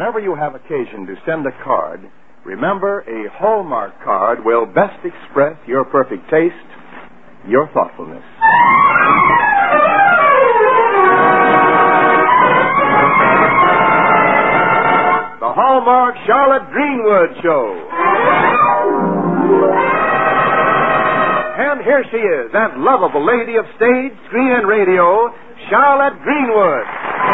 Whenever you have occasion to send a card, remember a Hallmark card will best express your perfect taste, your thoughtfulness. The Hallmark Charlotte Greenwood Show. And here she is, that lovable lady of stage, screen, and radio, Charlotte Greenwood.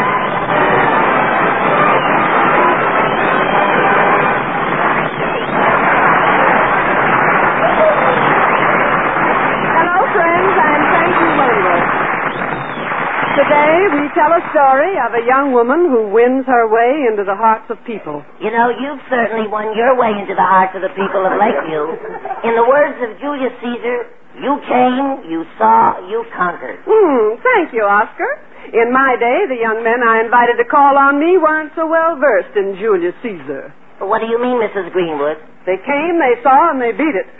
Hello, friends. I'm Frankie Winwood. Today we tell a story of a young woman who wins her way into the hearts of people. You know, you've certainly won your way into the hearts of the people of Lakeview. In the words of Julius Caesar, you came, you saw, you conquered. Thank you, Oscar. In my day, the young men I invited to call on me weren't so well versed in Julius Caesar. What do you mean, Mrs. Greenwood? They came, they saw, and they beat it.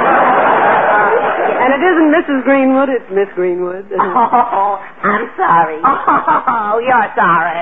And it isn't Mrs. Greenwood, it's Miss Greenwood. Oh, I'm sorry. Oh, you're sorry.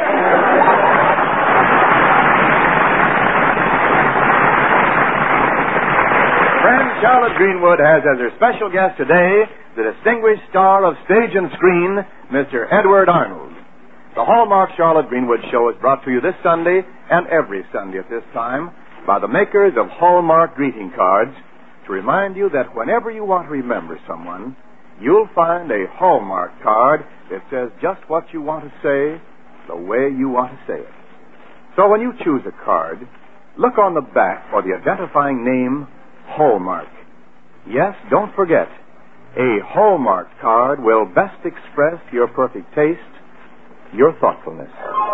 Friend Charlotte Greenwood has as her special guest today the distinguished star of stage and screen, Mr. Edward Arnold. The Hallmark Charlotte Greenwood Show is brought to you this Sunday and every Sunday at this time by the makers of Hallmark greeting cards to remind you that whenever you want to remember someone, you'll find a Hallmark card that says just what you want to say, the way you want to say it. So when you choose a card, look on the back for the identifying name Hallmark. Yes, don't forget, a Hallmark card will best express your perfect taste, your thoughtfulness.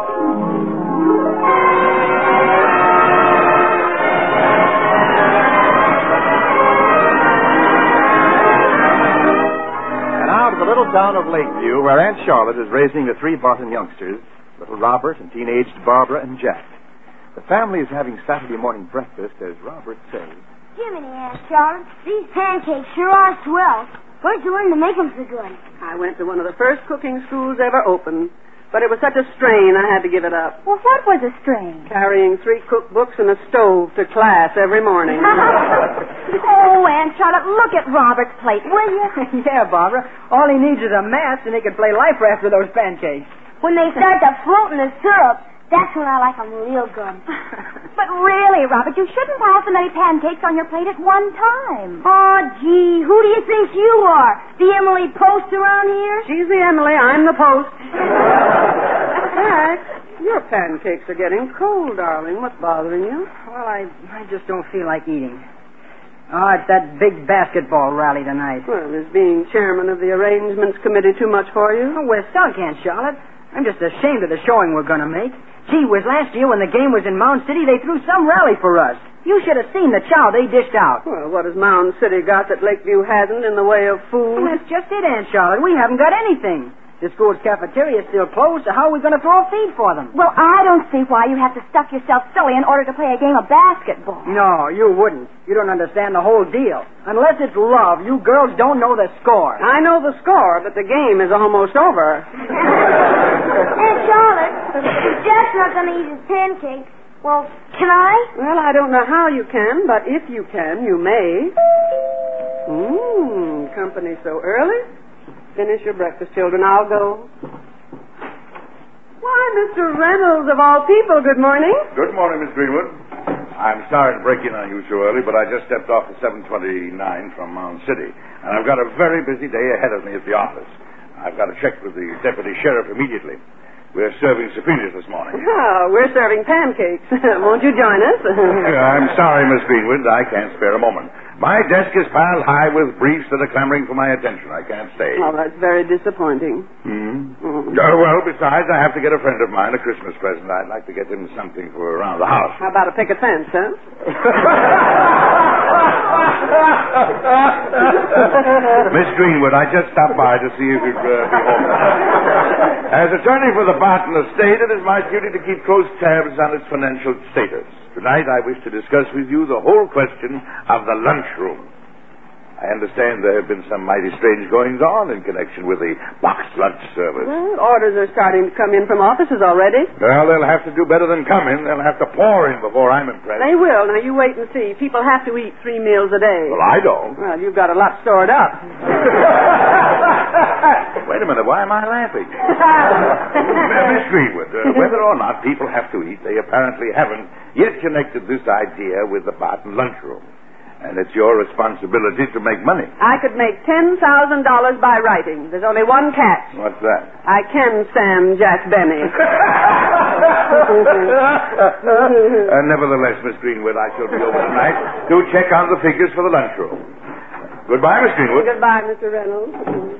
And out of the little town of Lakeview, where Aunt Charlotte is raising the three Barton youngsters, little Robert and teenaged Barbara and Jack. The family is having Saturday morning breakfast, as Robert says. Jiminy, Aunt Charlotte, these pancakes sure are swell. Where'd you learn to make them so good? I went to one of the first cooking schools ever opened, but it was such a strain I had to give it up. Well, what was a strain? Carrying 3 cookbooks and a stove to class every morning. Oh, Aunt Charlotte, look at Robert's plate, will you? Yeah, Barbara. All he needs is a match, and he can play life raft with those pancakes. When they start to float in the syrup, that's when I like them real good. But really, Robert, you shouldn't have so many pancakes on your plate at one time. Oh, gee, who do you think you are? The Emily Post around here? She's the Emily, I'm the Post. Jack, your pancakes are getting cold, darling. What's bothering you? Well, I just don't feel like eating. Oh, it's that big basketball rally tonight. Well, is being chairman of the arrangements committee too much for you? Oh, we're stuck, Aunt Charlotte. I'm just ashamed of the showing we're going to make. Gee whiz, last year when the game was in Mound City, they threw some rally for us. You should have seen the chow they dished out. Well, what has Mound City got that Lakeview hasn't in the way of food? Well, that's just it, Aunt Charlotte. We haven't got anything. The school's cafeteria is still closed, so how are we going to throw a feed for them? Well, I don't see why you have to stuff yourself silly in order to play a game of basketball. No, you wouldn't. You don't understand the whole deal. Unless it's love, you girls don't know the score. I know the score, but the game is almost over. Aunt Charlotte, Jack's not going to eat his pancakes. Well, can I? Well, I don't know how you can, but if you can, you may. Company so early. Finish your breakfast, children. I'll go. Why, Mr. Reynolds, of all people, good morning. Good morning, Miss Greenwood. I'm sorry to break in on you so early, but I just stepped off the 729 from Mound City, and I've got a very busy day ahead of me at the office. I've got to check with the deputy sheriff immediately. We're serving subpoenas this morning. Oh, we're serving pancakes. Won't you join us? I'm sorry, Miss Greenwood. I can't spare a moment. My desk is piled high with briefs that are clamoring for my attention. I can't stay. Oh, that's very disappointing. Well, besides, I have to get a friend of mine a Christmas present. I'd like to get him something for around the house. How about a picket fence, huh? Miss Greenwood, I just stopped by to see if you'd be home. As attorney for the Barton estate, it is my duty to keep close tabs on its financial status. Tonight, I wish to discuss with you the whole question of the lunchroom. I understand there have been some mighty strange goings-on in connection with the boxed lunch service. Well, orders are starting to come in from offices already. Well, they'll have to do better than come in. They'll have to pour in before I'm impressed. They will. Now, you wait and see. People have to eat 3 meals a day. Well, I don't. Well, you've got a lot stored up. Wait a minute. Why am I laughing? Miss Greenwood, whether or not people have to eat, they apparently haven't yet connected this idea with the Barton lunchroom. And it's your responsibility to make money. I could make $10,000 by writing. There's only one catch. What's that? I can stand Jack Benny. Nevertheless, Miss Greenwood, I shall be over tonight to check on the figures for the lunchroom. Goodbye, Miss Greenwood. Goodbye, Mr. Reynolds.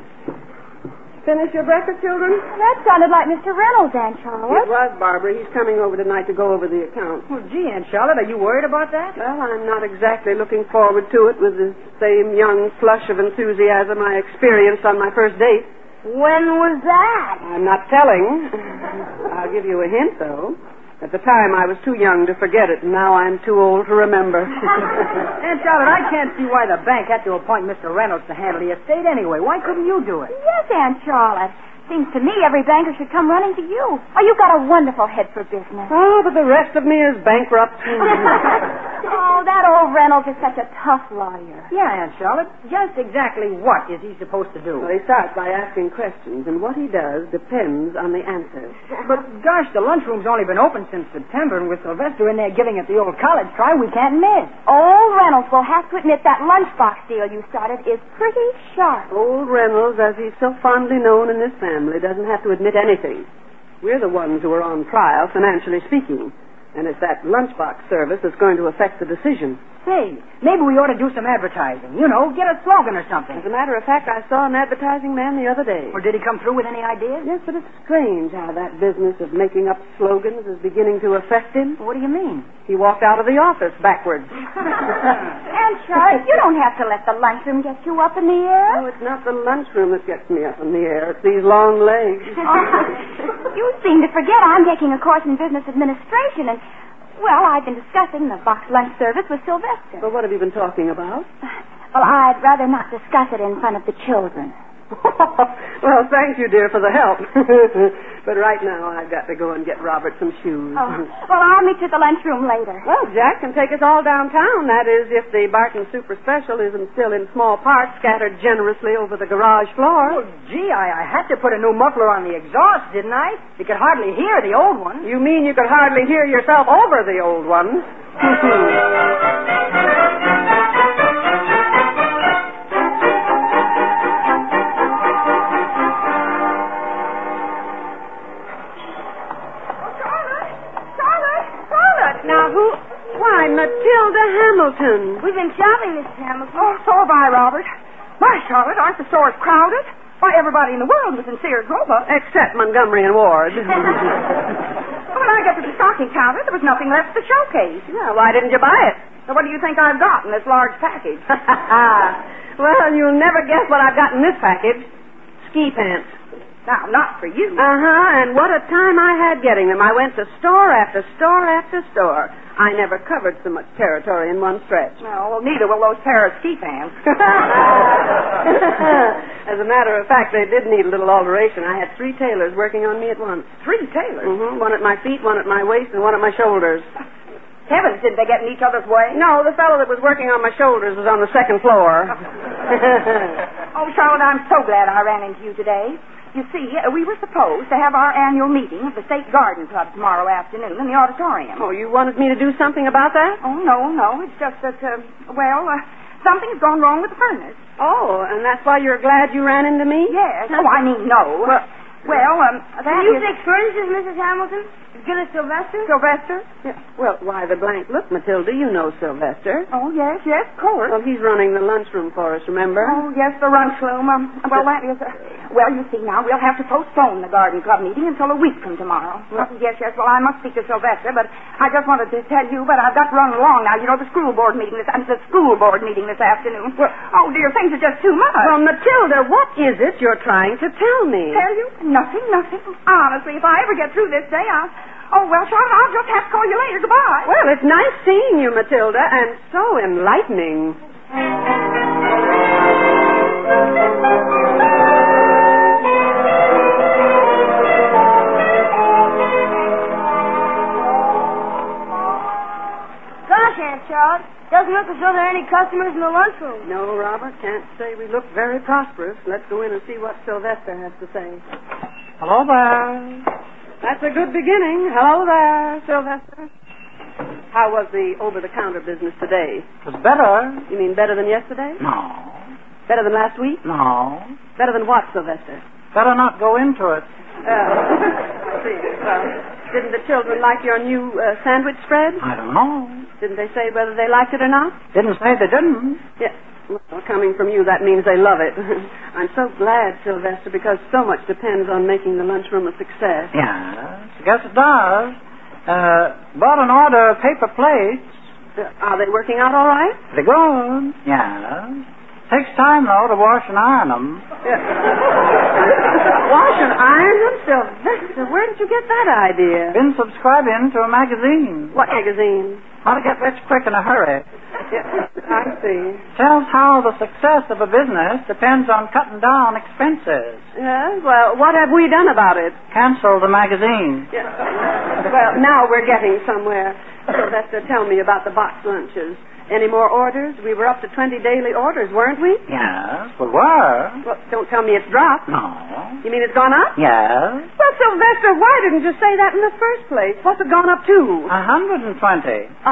Finish your breakfast, children? That sounded like Mr. Reynolds, Aunt It Charlotte. was, Barbara. He's coming over tonight to go over the account. Well, gee, Aunt Charlotte, are you worried about that? Well, I'm not exactly looking forward to it with the same young flush of enthusiasm I experienced on my first date. When was that? I'm not telling. I'll give you a hint, though. At the time, I was too young to forget it, and now I'm too old to remember. Aunt Charlotte, I can't see why the bank had to appoint Mr. Reynolds to handle the estate anyway. Why couldn't you do it? Yes, Aunt Charlotte. Seems to me every banker should come running to you. Oh, you've got a wonderful head for business. Oh, but the rest of me is bankrupt. Oh, that old Reynolds is such a tough lawyer. Yeah, Aunt Charlotte. Just exactly what is he supposed to do? Well, he starts by asking questions, and what he does depends on the answers. But, gosh, the lunchroom's only been open since September, and with Sylvester in there giving it the old college try, we can't miss. Old Reynolds will have to admit that lunchbox deal you started is pretty sharp. Old Reynolds, as he's so fondly known in this family, doesn't have to admit anything. We're the ones who are on trial, financially speaking. And it's that lunchbox service that's going to affect the decision. Say, maybe we ought to do some advertising. You know, get a slogan or something. As a matter of fact, I saw an advertising man the other day. Or did he come through with any ideas? Yes, but it's strange how that business of making up slogans is beginning to affect him. What do you mean? He walked out of the office backwards. Aunt Charlotte, you don't have to let the lunchroom get you up in the air. Oh, it's not the lunchroom that gets me up in the air. It's these long legs. You seem to forget I'm taking a course in business administration, and, well, I've been discussing the box lunch service with Sylvester. Well, what have you been talking about? Well, I'd rather not discuss it in front of the children. Well, thank you, dear, for the help. But right now, I've got to go and get Robert some shoes. Oh, well, I'll meet you at the lunchroom later. Well, Jack can take us all downtown. That is, if the Barton Super Special isn't still in small parts scattered generously over the garage floor. Oh, gee, I had to put a new muffler on the exhaust, didn't I? You could hardly hear the old one. You mean you could hardly hear yourself over the old ones? Now, who? Why, Matilda Hamilton. We've been shopping, Mrs. Hamilton. Oh, so have I, Robert. My, Charlotte, aren't the stores crowded? Why, everybody in the world was in Sears Roebuck. Except Montgomery and Ward. When I got to the stocking counter, there was nothing left to showcase. Yeah, why didn't you buy it? So what do you think I've got in this large package? Well, you'll never guess what I've got in this package. Ski pants. Now, not for you. And what a time I had getting them. I went to store after store after store. I never covered so much territory in one stretch. No, well, neither will those pair of ski pants. As a matter of fact, they did need a little alteration. I had 3 tailors working on me at once. 3 tailors? Mm-hmm. One at my feet, one at my waist, and one at my shoulders. Heavens, didn't they get in each other's way? No, the fellow that was working on my shoulders was on the 2nd floor. Oh, Charlotte, I'm so glad I ran into you today. You see, we were supposed to have our annual meeting of the State Garden Club tomorrow afternoon in the auditorium. Oh, you wanted me to do something about that? Oh, no. It's just that, something's gone wrong with the furnace. Oh, and that's why you're glad you ran into me? Yes. Oh, I mean, no. That Can you is... fix furnaces, Mrs. Hamilton? As good as Sylvester? Sylvester? Yeah. Well, why the blank look, Matilda? You know Sylvester. Oh, yes, of course. Well, he's running the lunchroom for us, remember? Oh, yes, the lunchroom. That is... Well, you see, now, we'll have to postpone the garden club meeting until a week from tomorrow. Well, yes. Well, I must speak to Sylvester, but I just wanted to tell you, but I've got to run along now. You know, the school board meeting this afternoon. Well, oh, dear, things are just too much. Well, Matilda, what is it you're trying to tell me? Tell you? Nothing. Honestly, if I ever get through this day, Charlotte, I'll just have to call you later. Goodbye. Well, it's nice seeing you, Matilda, and so enlightening. Gosh, Aunt Charlotte, doesn't look as though there are any customers in the lunchroom. No, Robert, can't say we look very prosperous. Let's go in and see what Sylvester has to say. Hello there. That's a good beginning. Hello there, Sylvester. How was the over-the-counter business today? It was better. You mean better than yesterday? No. Better than last week? No. Better than what, Sylvester? Better not go into it. I see. Well, didn't the children like your new sandwich spread? I don't know. Didn't they say whether they liked it or not? Didn't say they didn't. Yes. Well, coming from you, that means they love it. I'm so glad, Sylvester, because so much depends on making the lunchroom a success. Yes, I guess it does. Bought an order of paper plates. Are they working out all right? Pretty good. Yeah. Takes time, though, to wash and iron them. Wash and iron them, Sylvester? Where did you get that idea? Been subscribing to a magazine. What magazine? How to get rich quick in a hurry. Yeah, I see. Tells how the success of a business depends on cutting down expenses. Yes, well, what have we done about it? Cancel the magazine. Yeah. Well, now we're getting somewhere. Sylvester, tell me about the box lunches. Any more orders? We were up to 20 daily orders, weren't we? Yes, we were. Well, don't tell me it's dropped. No. You mean it's gone up? Yes. Well, Sylvester, why didn't you say that in the first place? What's it gone up to? 120. 120?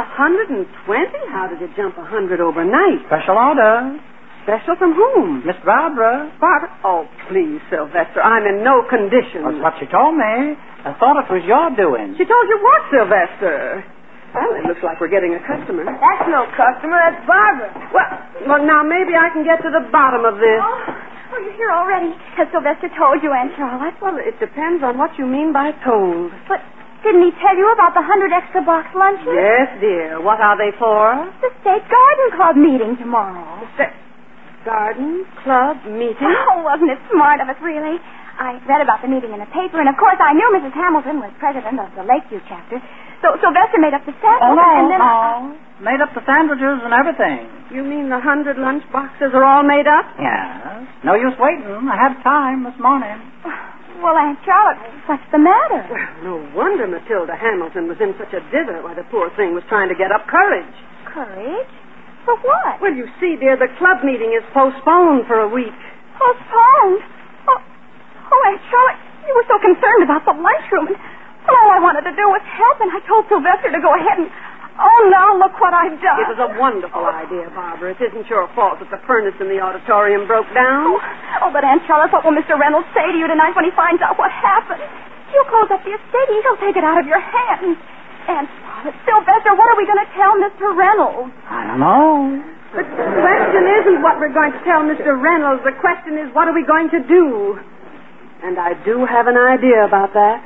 How did it jump 100 overnight? Special order. Special from whom? Miss Barbara. Barbara? Oh, please, Sylvester. I'm in no condition. That's what she told me. I thought it was your doing. She told you what, Sylvester? Well, it looks like we're getting a customer. That's no customer, that's Barbara. Well, now maybe I can get to the bottom of this. Oh, you're here already. Has Sylvester told you, Aunt Charlotte? Well, it depends on what you mean by told. But didn't he tell you about the 100 extra box lunches? Yes, dear. What are they for? The State Garden Club meeting tomorrow. Garden Club meeting? Oh, wasn't it smart of us, really? I read about the meeting in the paper, and of course I knew Mrs. Hamilton was president of the Lakeview chapter. So Sylvester made up the sandwiches, and then... Made up the sandwiches and everything. You mean the 100 lunch boxes are all made up? Yes. No use waiting. I had time this morning. Well, Aunt Charlotte, what's the matter? Well, no wonder Matilda Hamilton was in such a dither. Why, the poor thing was trying to get up courage. Courage? For what? Well, you see, dear, the club meeting is postponed for a week. Postponed? Oh, Aunt Charlotte, you were so concerned about the lunchroom, and all I wanted to do was help, and I told Sylvester to go ahead and... Oh, now look what I've done. It was a wonderful idea, Barbara. It isn't your fault that the furnace in the auditorium broke down. Oh, but Aunt Charlotte, what will Mr. Reynolds say to you tonight when he finds out what happened? He'll close up the estate. He'll take it out of your hands. Aunt Charlotte, Sylvester, what are we going to tell Mr. Reynolds? I don't know. The question isn't what we're going to tell Mr. Reynolds. The question is, what are we going to do? And I do have an idea about that.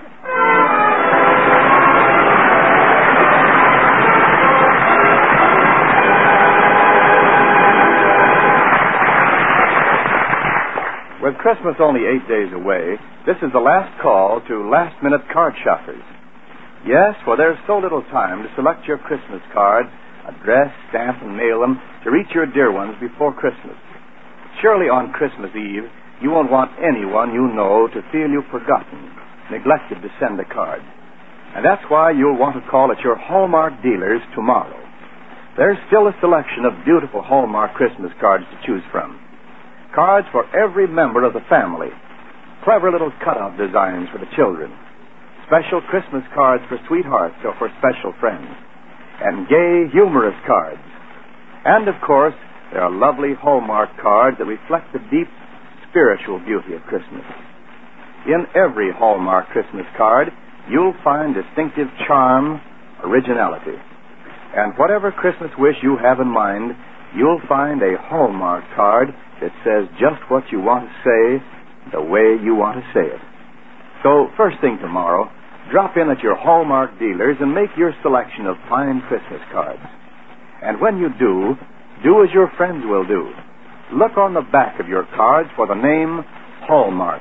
With Christmas only 8 days away, this is the last call to last-minute card shoppers. Yes, for there's so little time to select your Christmas cards, address, stamp, and mail them to reach your dear ones before Christmas. Surely on Christmas Eve, you won't want anyone you know to feel you've forgotten, neglected to send a card. And that's why you'll want to call at your Hallmark dealers tomorrow. There's still a selection of beautiful Hallmark Christmas cards to choose from. Cards for every member of the family. Clever little cutout designs for the children. Special Christmas cards for sweethearts or for special friends. And gay, humorous cards. And, of course, there are lovely Hallmark cards that reflect the deep spiritual beauty of Christmas. In every Hallmark Christmas card, you'll find distinctive charm, originality. And whatever Christmas wish you have in mind, you'll find a Hallmark card that says just what you want to say, the way you want to say it. So, first thing tomorrow, drop in at your Hallmark dealers and make your selection of fine Christmas cards. And when you do as your friends will do. Look on the back of your cards for the name Hallmark.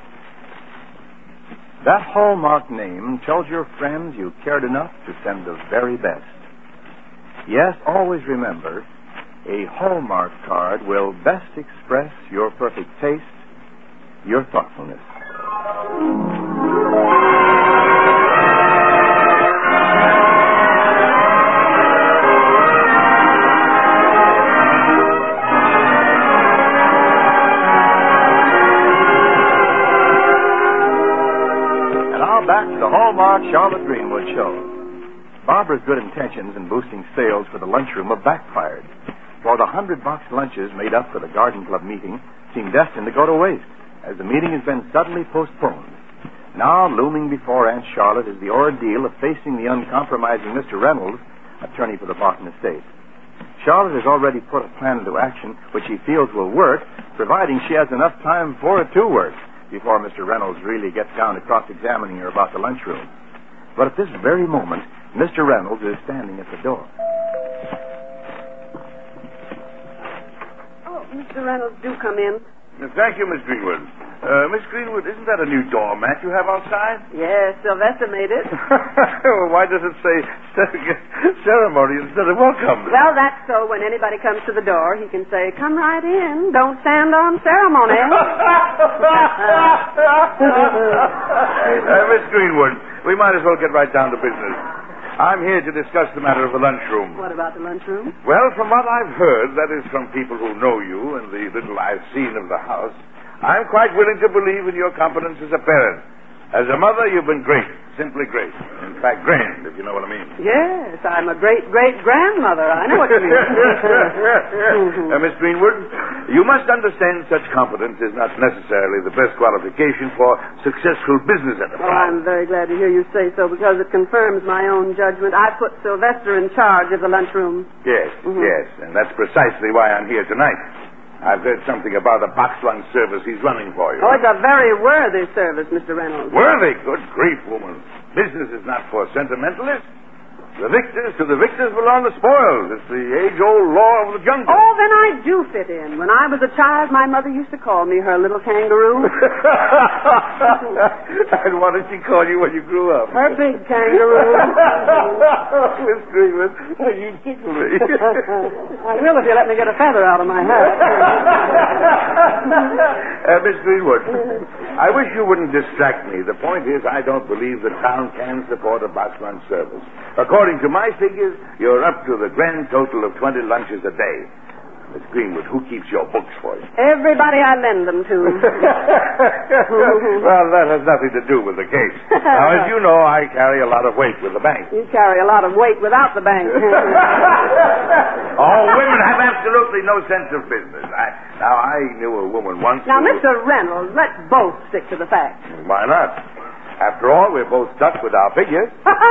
That Hallmark name tells your friends you cared enough to send the very best. Yes, always remember, a Hallmark card will best express your perfect taste, your thoughtfulness. And now back to the Hallmark Charlotte Greenwood Show. Barbara's good intentions in boosting sales for the lunchroom have backfired. For the 100-box lunches made up for the Garden Club meeting seem destined to go to waste, as the meeting has been suddenly postponed. Now, looming before Aunt Charlotte is the ordeal of facing the uncompromising Mr. Reynolds, attorney for the Barton estate. Charlotte has already put a plan into action which she feels will work, providing she has enough time for it to work before Mr. Reynolds really gets down to cross-examining her about the lunchroom. But at this very moment, Mr. Reynolds is standing at the door. Mr. Reynolds, do come in. Thank you, Miss Greenwood. Miss Greenwood, isn't that a new doormat you have outside? Yes, Sylvester made it. Well, why does it say ceremony instead of welcome? Well, that's so when anybody comes to the door, he can say, "Come right in. Don't stand on ceremony." Miss Greenwood, we might as well get right down to business. I'm here to discuss the matter of the lunchroom. What about the lunchroom? Well, from what I've heard, that is from people who know you and the little I've seen of the house, I'm quite willing to believe in your competence as a parent. As a mother, you've been great. Simply great. In fact, grand, if you know what I mean. Yes, I'm a great-great-grandmother. I know what you mean. Miss Greenwood, you must understand such competence is not necessarily the best qualification for successful business enterprise. Oh, I'm very glad to hear you say so, because it confirms my own judgment. I put Sylvester in charge of the lunchroom. Yes, yes, and that's precisely why I'm here tonight. I've heard something about a box lunch service he's running for you. Oh, it's a very worthy service, Mr. Reynolds. Worthy? Good grief, woman. Business is not for sentimentalists. To the victors belong the spoils. It's the age-old law of the jungle. Oh, then I do fit in. When I was a child, my mother used to call me her little kangaroo. And what did she call you when you grew up? Her big kangaroo. Miss Greenwood, you tickle me. I will if you let me get a feather out of my hat. Miss Greenwood, I wish you wouldn't distract me. The point is, I don't believe the town can support a box lunch service. According to my figures, you're up to the grand total of 20 lunches a day. Miss Greenwood, who keeps your books for you? Everybody I lend them to. Well, that has nothing to do with the case. Now, as you know, I carry a lot of weight with the bank. You carry a lot of weight without the bank. Oh, women have absolutely no sense of business. I knew a woman once. Now, Mr. Reynolds, let's both stick to the facts. Why not? After all, we're both stuck with our figures.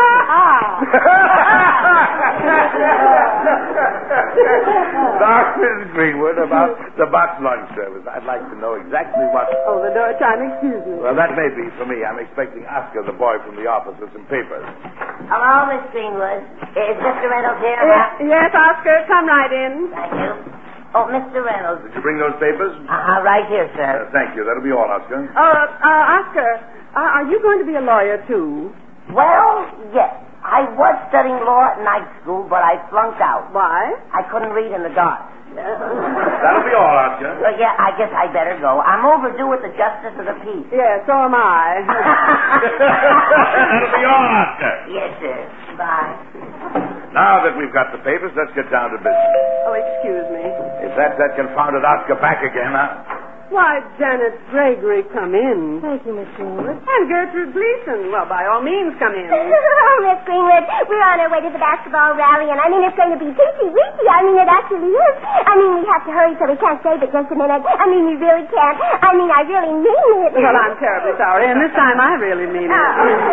Now, Miss Greenwood, about the box lunch service, I'd like to know exactly what... Oh, the door chime, excuse me. Well, that may be for me. I'm expecting Oscar, the boy from the office, with some papers. Hello, Miss Greenwood. Is Mr. Reynolds here? Yes, Oscar, come right in. Thank you. Oh, Mr. Reynolds. Did you bring those papers? Right here, sir. Thank you. That'll be all, Oscar. Oscar, are you going to be a lawyer, too? Well, yes. I was studying law at night school, but I flunked out. Why? I couldn't read in the dark. That'll be all, Oscar. Yeah, I guess I better go. I'm overdue with the Justice of the Peace. Yeah, so am I. That'll be all, Oscar. Yes, sir. Bye. Now that we've got the papers, let's get down to business. Oh, excuse me. If that's that confounded Oscar back again, huh? Why, Janet Gregory, come in. Thank you, Miss Greenwood. And Gertrude Gleason. Well, by all means, come in. Oh, Miss Greenwood, we're on our way to the basketball rally, and it's going to be peachy-weechy. It actually is. We have to hurry, so we can't stay but just a minute. We really can't. I really mean it. Well, I'm terribly sorry, and this time I really mean it.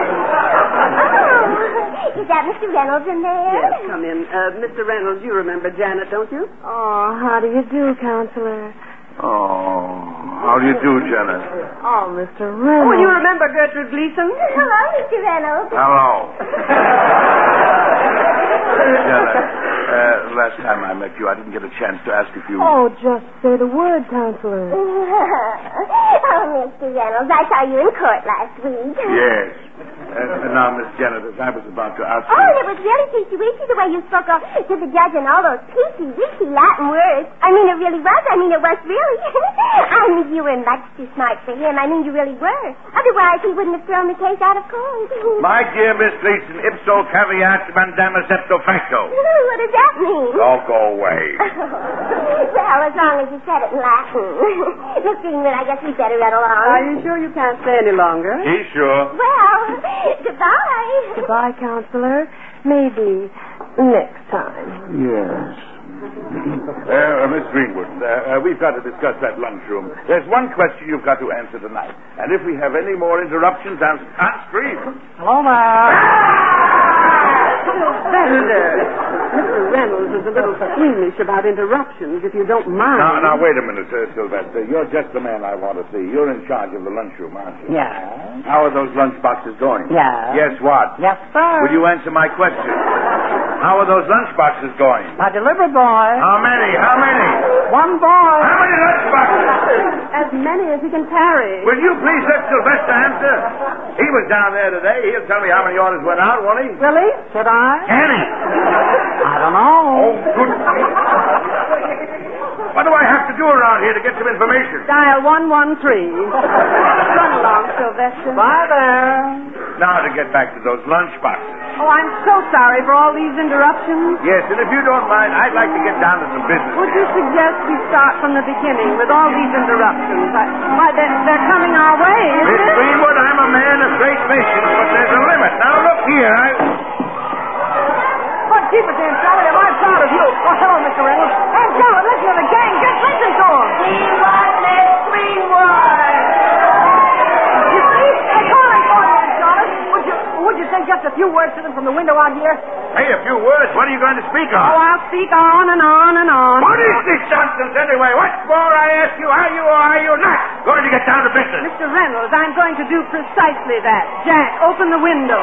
Oh, is that Mr. Reynolds in there? Yes, come in. Mr. Reynolds, you remember Janet, don't you? Oh, how do you do, Counselor? Oh, how do you do, Janet? Oh, Mr. Reynolds. Oh, you remember Gertrude Gleason? Hello, Mr. Reynolds. Hello. Janet, last time I met you, I didn't get a chance to ask if you... Oh, just say the word, Counselor. Oh, Mr. Reynolds, I saw you in court last week. Yes. Now, Miss Janet, as I was about to ask you... Oh, it was really peachy-weechy the way you spoke to the judge and all those peachy-weechy Latin words. I mean, it really was. I mean, it was really. I mean, you were much too smart for him. I mean, you really were. Otherwise, he wouldn't have thrown the case out of court. My dear Miss Gleason, ipso caveat mandamus ipso facto. What does that mean? Oh, go away. Well, as long as you said it in Latin. Miss Greenwood, I guess we'd better run along. Are you sure you can't stay any longer? He's sure. Well, goodbye. Goodbye, Counselor. Maybe next time. Yes. Miss Greenwood, we've got to discuss that lunchroom. There's one question you've got to answer tonight. And if we have any more interruptions, Aunt Scream. Hello there. Mr. Reynolds is a little squeamish about interruptions, if you don't mind. Now, wait a minute, Sylvester. You're just the man I want to see. You're in charge of the lunchroom, aren't you? Yeah. How are those lunch boxes going? Yeah. Yes, what? Yes, sir. Will you answer my question? How are those lunch boxes going? My delivery boy. How many? How many? One boy. How many lunch boxes? As many as he can carry. Will you please let Sylvester answer? He was down there today. He'll tell me how many orders went out, won't he? Really? Should I? Can he? I don't know. Oh, good. What do I have to do around here to get some information? Dial 113. Run along, Sylvester. Bye there. Now to get back to those lunch boxes. Oh, I'm so sorry for all these interruptions. Yes, and if you don't mind, I'd like to get down to some business. Would you suggest we start from the beginning with all these interruptions? Why, they're coming our way, isn't Miss it? Greenwood, I'm a man of great patience, but there's a limit. Now look here, But keep it then, Charlie. I'm proud of you. Oh, hello, Mr. Reynolds. And Charlie, listen to the gang. Just listen to them. Miss Greenwood! You see? They're calling for you, Charlie. Would you say just a few words to them from the window out here? Hey, a few words. What are you going to speak Oh, on? I'll speak on and on and on. What is this nonsense anyway? What's more, I ask you, are you or are you not going to get down to business? Mr. Reynolds, I'm going to do precisely that. Jack, open the window.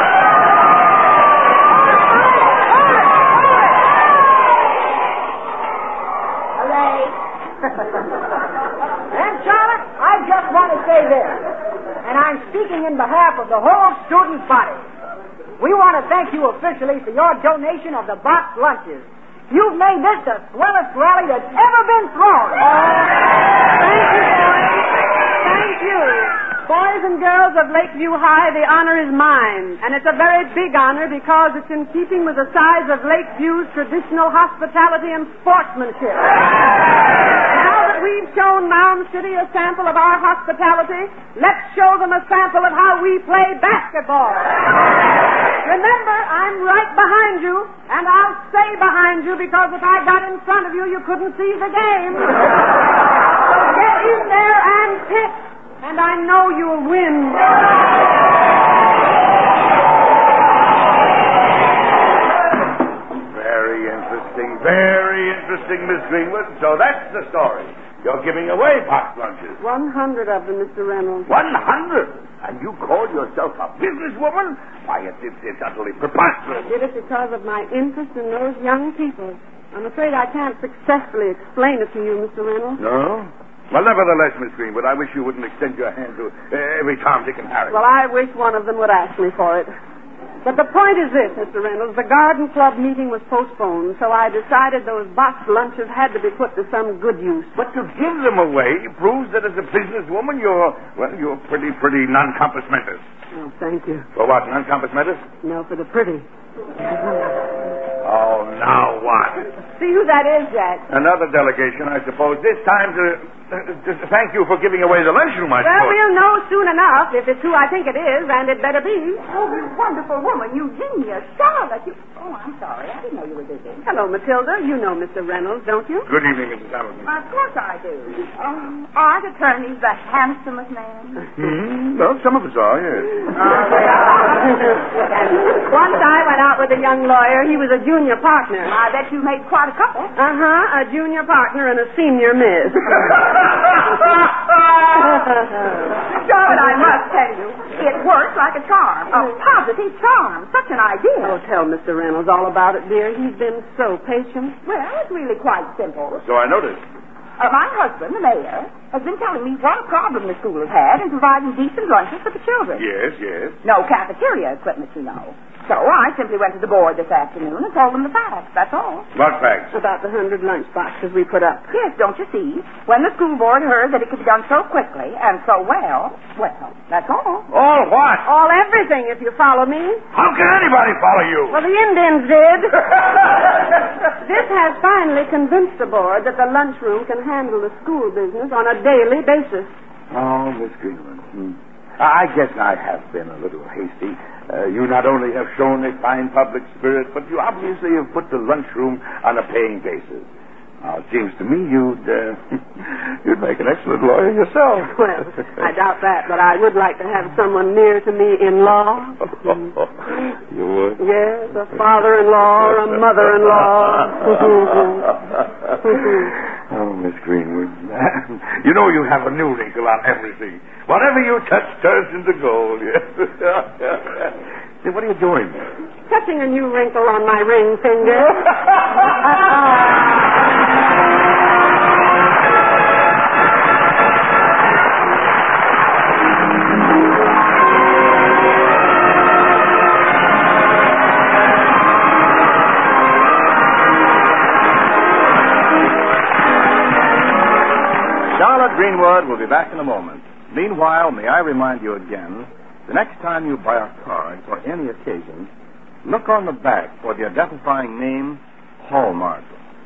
And, Charlotte, I just want to say this, and I'm speaking in behalf of the whole student body. We want to thank you officially for your donation of the box lunches. You've made this the swellest rally that's ever been thrown. Thank you, boys. Thank you. Boys and girls of Lakeview High, the honor is mine. And it's a very big honor because it's in keeping with the size of Lakeview's traditional hospitality and sportsmanship. Now that we've shown Mound City a sample of our hospitality, let's show them a sample of how we play basketball. Remember, I'm right behind you, and I'll stay behind you because if I got in front of you, you couldn't see the game. So get in there and pitch, and I know you'll win. Very interesting, Miss Greenwood. So that's the story. You're giving away box lunches. 100 of them, Mr. Reynolds. 100? And you call yourself a businesswoman? Why, it's utterly preposterous. I did it because of my interest in those young people. I'm afraid I can't successfully explain it to you, Mr. Reynolds. No? Well, nevertheless, Miss Greenwood, I wish you wouldn't extend your hand to every Tom, Dick, and Harry. Well, I wish one of them would ask me for it. But the point is this, Mr. Reynolds. The garden club meeting was postponed, so I decided those box lunches had to be put to some good use. But to give them away proves that as a businesswoman you're pretty non-compass mentis. Oh, thank you. For what, non-compass mentis? No, for the pretty. Oh, now what? See who that is, Jack. Another delegation, I suppose. This time to thank you for giving away the lunchroom, I Well, suppose. we'll know soon enough if it's who I think it is, and it better be. Oh, you wonderful woman, Eugenia, Charlotte. Oh, I'm sorry. I didn't know you were busy. Hello, Matilda. You know Mr. Reynolds, don't you? Good evening, Mrs. Hamilton. Of course I do. Aren't attorneys the handsomest man? Well, some of us are, yes. And once I went out with a young lawyer. He was a junior partner. I bet you made quite a couple. A junior partner and a senior miss. Charlotte, I must tell you, it works like a charm. A positive charm. Such an idea. Oh, tell Mr. Reynolds all about it, dear. He's been so patient. Well, it's really quite simple. So I noticed. My husband, the mayor, has been telling me what a problem the school has had in providing decent lunches for the children. Yes, yes. No cafeteria equipment, you know. So I simply went to the board this afternoon and told them the facts, that's all. What facts? About the 100 lunch boxes we put up. Yes, don't you see? When the school board heard that it could be done so quickly and so well, that's all. All what? All everything, if you follow me. How can anybody follow you? Well, the Indians did. This has finally convinced the board that the lunchroom can handle the school business on a daily basis. Oh, Miss Greenwood. I guess I have been a little hasty. You not only have shown a fine public spirit, but you obviously have put the lunchroom on a paying basis. Now, it seems to me you'd make an excellent lawyer yourself. Well, I doubt that, but I would like to have someone near to me in law. You would? Yes, a father-in-law or a mother-in-law. Oh, Miss Greenwood. You know you have a new wrinkle on everything. Whatever you touch turns into gold. Say, what are you doing? Touching a new wrinkle on my ring finger. Charlotte Greenwood will be back in a moment. Meanwhile, may I remind you again, the next time you buy a card for any occasion, look on the back for the identifying name Hallmark.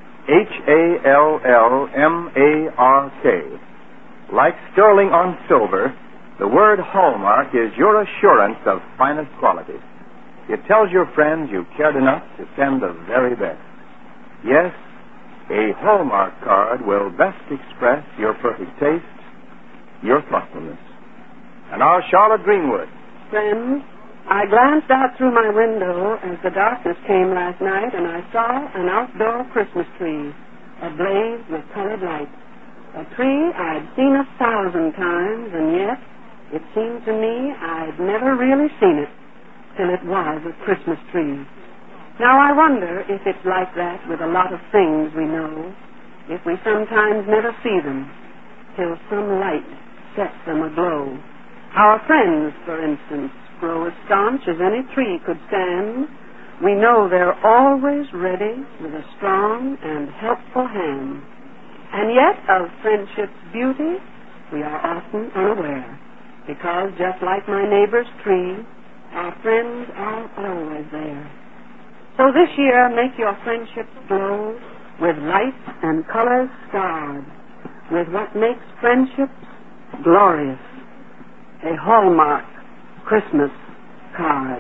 Hallmark. Like sterling on silver, the word Hallmark is your assurance of finest quality. It tells your friends you cared enough to send the very best. Yes, a Hallmark card will best express your perfect taste, your thoughtfulness. And our Charlotte Greenwood. Friends, I glanced out through my window as the darkness came last night, and I saw an outdoor Christmas tree, ablaze with colored lights. A tree I'd seen 1,000 times, and yet it seemed to me I'd never really seen it till it was a Christmas tree. Now I wonder if it's like that with a lot of things we know, if we sometimes never see them till some light sets them aglow. Our friends, for instance, grow as staunch as any tree could stand. We know they're always ready with a strong and helpful hand. And yet of friendship's beauty we are often unaware, because just like my neighbor's tree, our friends are always there. So this year, make your friendships glow with light and colors starred, with what makes friendships glorious, a Hallmark Christmas card.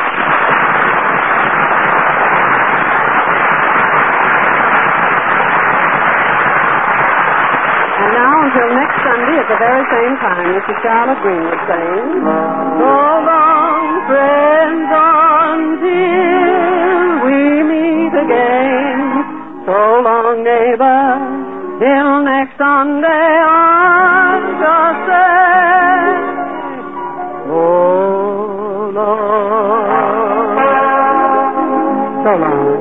And now, until next Sunday at the very same time, this is Charlotte Greenwood saying, so long, friends, until we meet again. So long, neighbor, till next Sunday, I just say, oh, Lord. So long.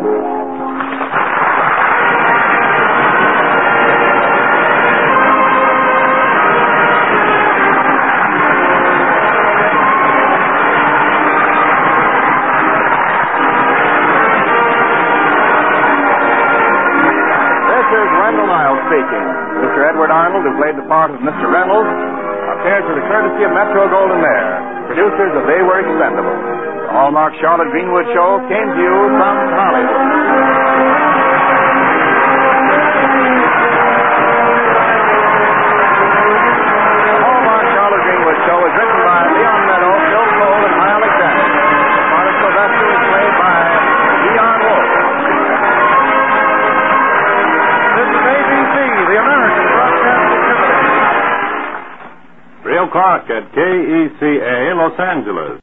Speaking. Mr. Edward Arnold, who played the part of Mr. Reynolds, appeared to the courtesy of Metro Golden Mare, producers of They Were Expendable. The Hallmark Charlotte Greenwood Show came to you from Hollywood. The Hallmark Charlotte Greenwood Show is written by Leon Meadow, Phil Cole, and High Alexander. The part of Sylvester is played by Leon Wolfe. This is ABC, the American Broadcasting Company. Rio Clark at KECA, Los Angeles.